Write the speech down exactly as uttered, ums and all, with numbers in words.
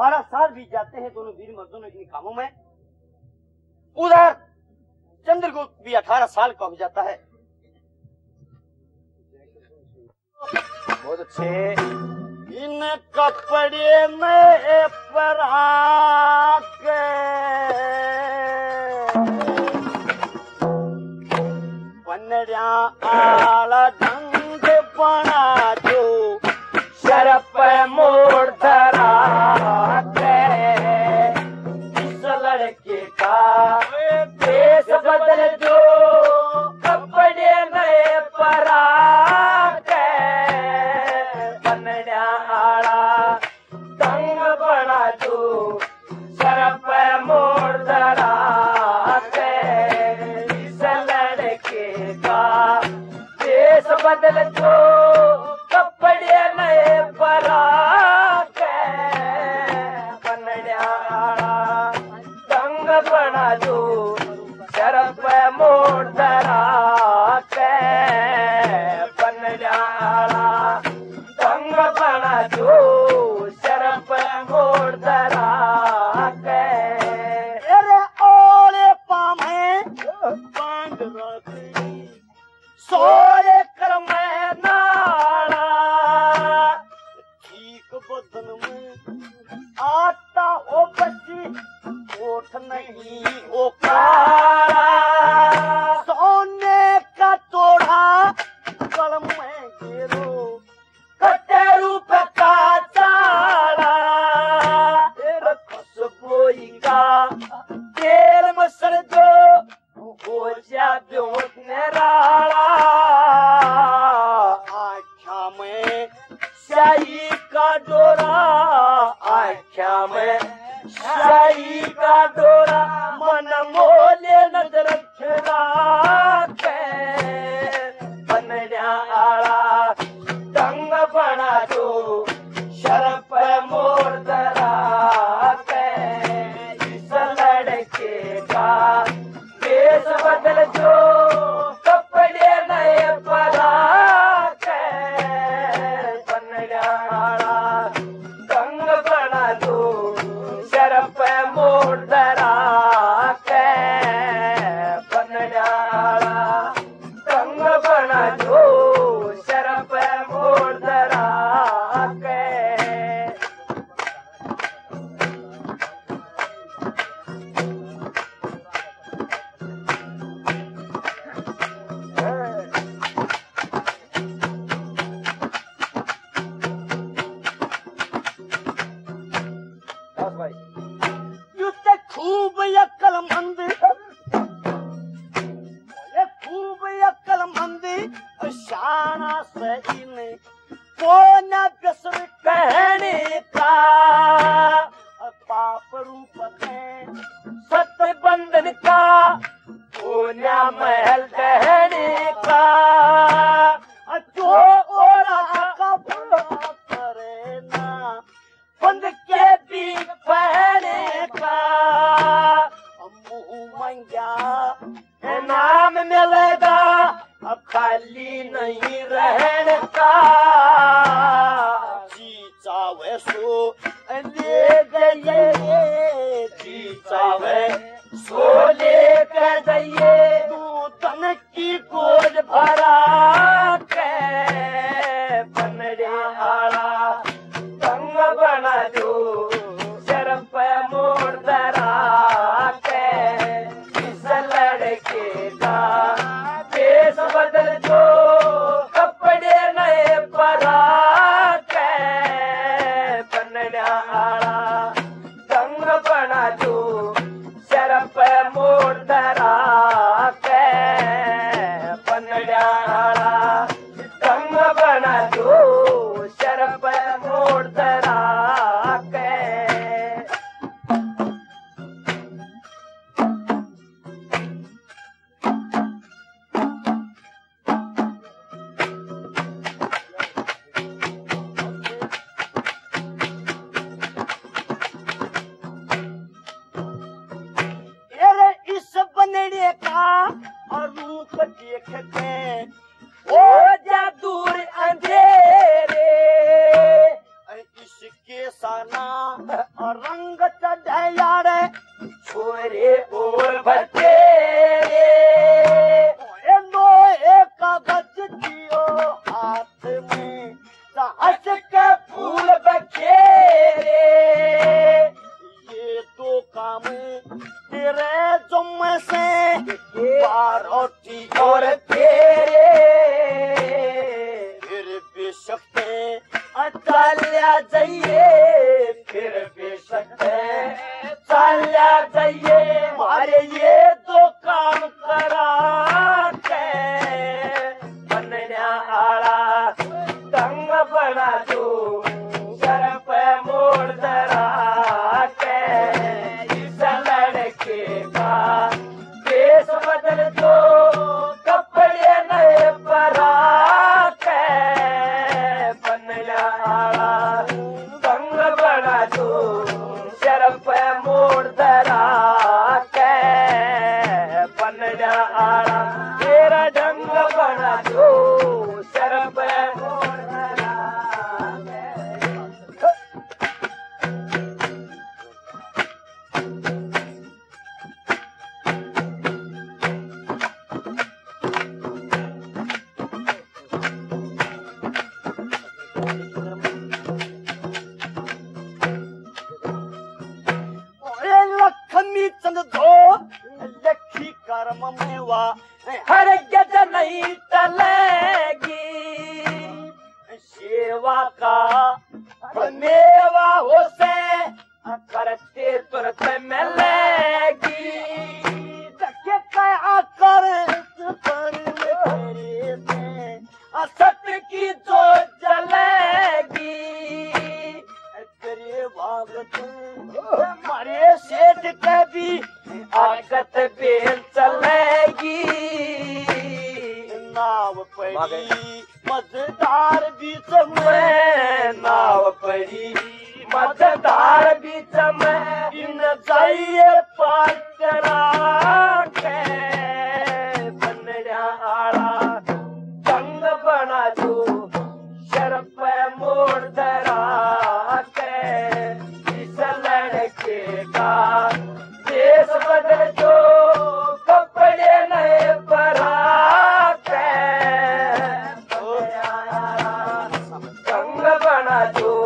बारह साल बीत जाते हैं दोनों वीर मर्दों ने इन कामों में। उधर चंद्रगुप्त भी अठारह साल का हो जाता है। बहुत अच्छे। इन कपड़े में परा के बनरिया आला ढंग बना जो शरप मोड़ धरा के इस लड़के का देश बदल जो कपड़े नए परा के बनया आला ढंग बना जो शरप मोड़ धरा के इस लड़के का देश बदल जो कपड़े नए परा के बनया ढंग बना जो शरप मोड़ धरा के बनया ढंग बना जो शरप मोड़ धरा के अरे ओले पामे बांध रखी सोए कर मैं नाड़ा ठीक बदन में आता हो बच्ची ओठ नहीं ओ काला सोने का तोड़ा कलम में गिरो कटे रूप का चाला तेरा खुशबोई का तेल मसर जो हो जा ब्योत निराला आख्या में शाही का डोरा आख्या में शाही का डोरा मन मोले नजर खिला के बनया आला ढंग बना जो शरप मोड़ धरा के इस लड़के का देश बदल जो कपड़े नए परा के बनया आला ढंग बना जो शरप मोड़ धरा के बनया आला ढंग बना जो शरप मोड़ धरा के भाई युद्ध खूब अक्लमंद ये खूब अक्लमंद शाना सही ने कोना कसर कहने का पाप रूप है सत्य बंधन का पून्या महल कहने का जो ओरा का भला करे ना बंद के भी पहने का मुंह मंगा इनाम मिलेगा अब खाली नहीं रहने का जी चावे सो ले गए जी चावे सो ले कर जाइए तू तन की गोद भरा के बनरे आला ढंग बना जो शरप मोड़ धरा के इस लड़के का देश बदल जो कपड़े नए परा के बनया आला ढंग बना जो शरप मोड़ धरा के बनया आला ढंग बना जो शरप मोड़ धरा के चाल्या जाइए मारे ये तो काम करा के बनण्या आला दंग बना दो सर पे मोड़ धरा के इस लड़के का देश बदल दो कपड़े नए परा के बनण्या आला दंग बना दो सर पे मोड़ धरा के बनण्या आला तेरा ढंग बना दो सर पे मोड़ धरा के अरे लक्ष्मी चंद धो लखी कर्म मेवा हर गज नहीं टलेगी सेवा का मेवा हो से करते तुरंत मिलेगी के क्या कर पर मेरे से सत्य की जो जलेगी तेरे भागत हमारे सेठ के भी आगत बेल चलेगी नाव पड़ी मजेदार बीच में मैं नाव पड़ी मतदार बीच में इन जाइए पार करा के बनण्या आला दंग बना दो सर पे मोड़ धरा के इस लड़के का देश बदल दो कपड़े नए परा के बनण्या आला दंग बना दो